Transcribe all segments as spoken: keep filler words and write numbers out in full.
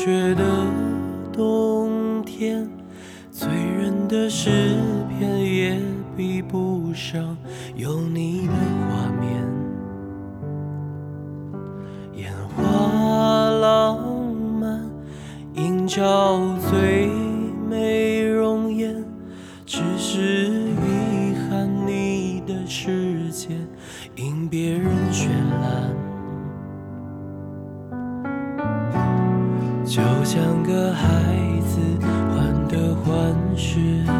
雪的冬天，醉人的诗篇也比不上有你的画面。烟花浪漫，映照最美容颜，只是遗憾你的世界因别人绚烂。就像个孩子患得患失，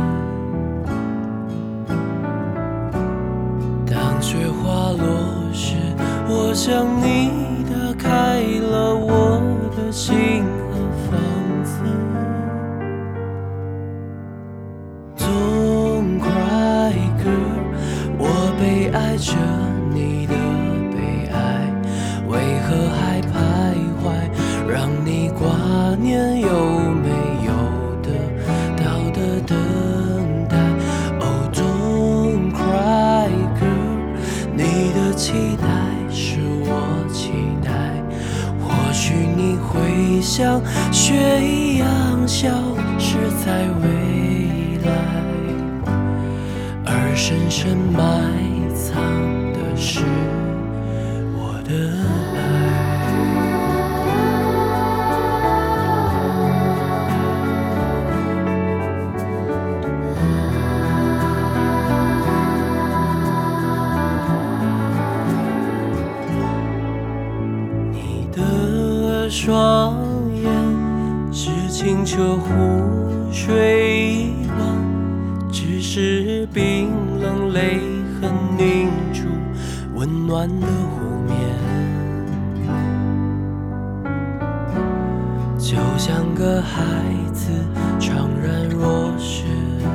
当雪花落时，我想你打开了我的心和房子。Don't cry girl， 我悲哀着你的悲哀，为何还徘徊，让你挂念有没有得到的等待。 Oh don't cry girl， 你的期待是我期待，或许你会像雪一样消失在未来，而深深埋藏的是我的爱。双眼是清澈湖水一望，只是冰冷泪痕凝住温暖的湖面，就像个孩子怅然若失。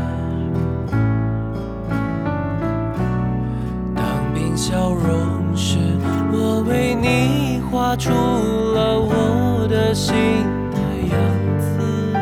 当冰消融时，我为你画出了我的心的样子。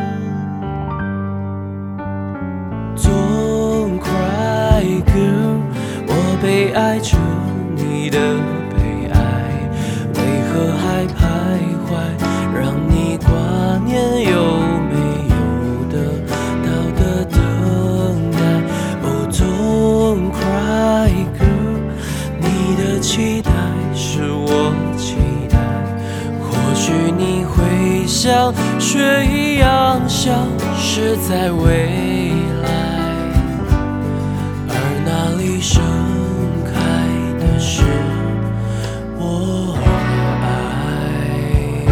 Don't cry girl， 我悲哀着你的悲哀，为何还徘徊，让你挂念有没有得到的等待。 Oh don't cry girl， 你的期待是我期待，或许你会像雪一样消失在未来，而那里盛开的是我的爱。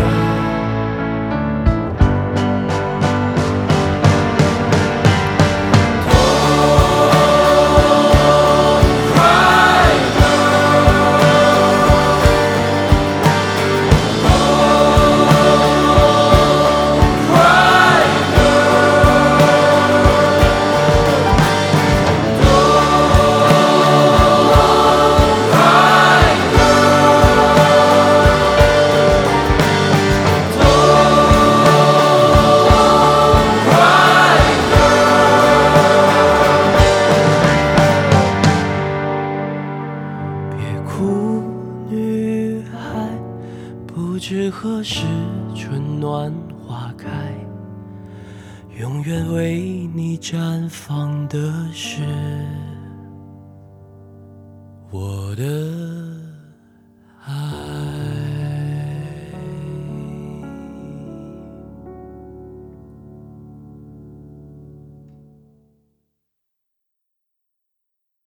不知何时春暖花开，永远为你绽放的是我的